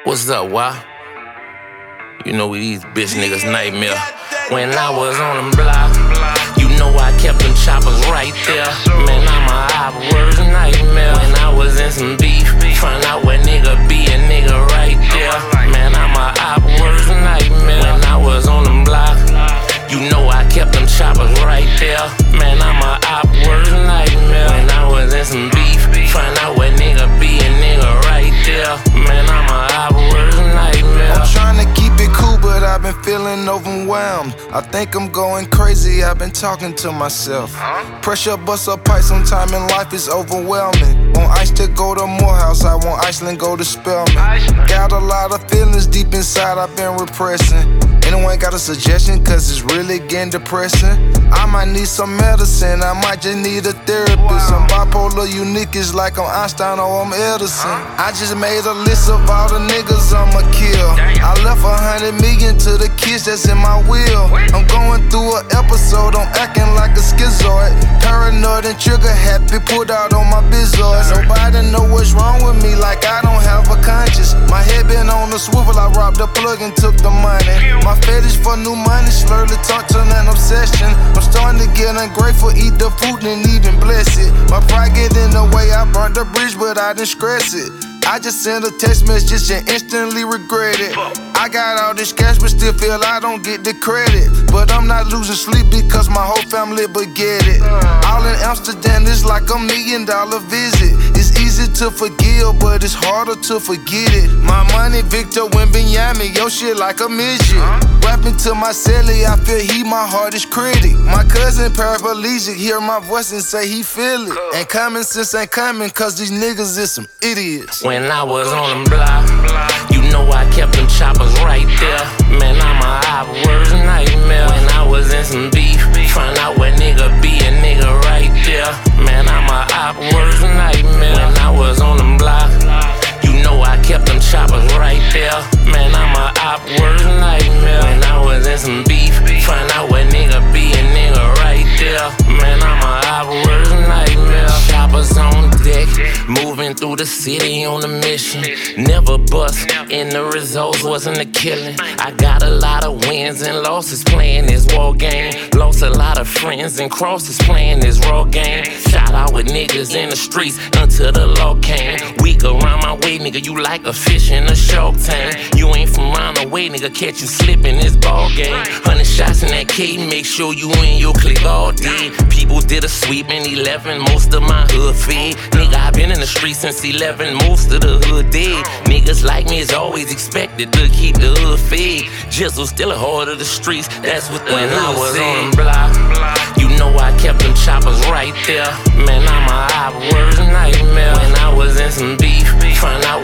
What's up, why? You know we these bitch niggas nightmare. When I was on them block, you know I kept them choppers right there. Man, I'm a op worst nightmare. When I was in some beef, find out where nigga be a nigga right there. Man, I'm a op worst nightmare. When I was on them block, you know I kept them choppers right there. Man, I'm a op worst nightmare. When I was in some beef, find out where nigga be a nigga right there. Man, I'm a op worst nightmare. I'm trying to keep it cool, but I've been feeling overwhelmed. I think I'm going crazy, I've been talking to myself. Pressure bust a pipe, sometime in life is overwhelming. Want ice to go to Morehouse, I want Iceland go to Spelman. Got a lot of feelings deep inside I've been repressing. Anyone got a suggestion, cause it's really getting depressing? I might need some medicine, I might just need a therapist. I'm bipolar, unique, it's like I'm Einstein or I'm Edison. I just made a list of all the niggas I'ma kill. I left 100 million to the kids that's in my will. I'm going through an episode, I'm acting like a schizoid. Paranoid and trigger happy, put out on my bizoids. Nobody know what's wrong with me, like I don't have a conscience. My head been on the swivel, I robbed the plug and took the money. My fetish for new money, slowly turned to an obsession. I'm starting to get ungrateful, eat the food and even bless it. My pride get in the way, I burnt the bridge but I didn't stress it. I just sent a text message and instantly regret it. I got all this cash but still feel I don't get the credit. But I'm not losing sleep because my whole family but get it. All in Amsterdam is like $1 million visit. It's easy to forgive but it's harder to forget it. My money Victor Wembanyama, yo shit like a midget. Rapping to my celly, I feel he my hardest critic. My cousin paraplegic, hear my voice and say he feel it. And common sense ain't coming cause these niggas is some idiots. When I was on them block, you know I kept them choppers right there. Man, I'm a op worst nightmare. When I was in some beef, find out where nigga be a nigga right there. Man, I'm a op worst nightmare. When I was on them block, you know I kept them choppers right there. Man, I'm a op worst nightmare. When I was in some beef, find out where nigga be a nigga right there. Man, I'm a op worst nightmare. Choppers on deck, moving through the city on a mission. Never bust, and the results wasn't a killing. I got a lot of wins and losses playing this war game. Lost a lot of friends and crosses playing this raw game. Shot out with niggas in the streets until the law came. Weak around my way, nigga, you like a fish in a shark tank. You ain't from round the way, nigga, catch you slipping this ball game. 100 shots in that K, make sure you in your clique all day. People did a sweep in 11, most of my hood fed. Nigga, I been in the street since 11, most of the hood dead. Niggas like me is always expected to keep the hood fed. Jizzle still a heart of the streets, that's what the When hood I was said. on On block, you know I kept them choppers right there. Man, I'm a op worst nightmare. When I was in some beef, find out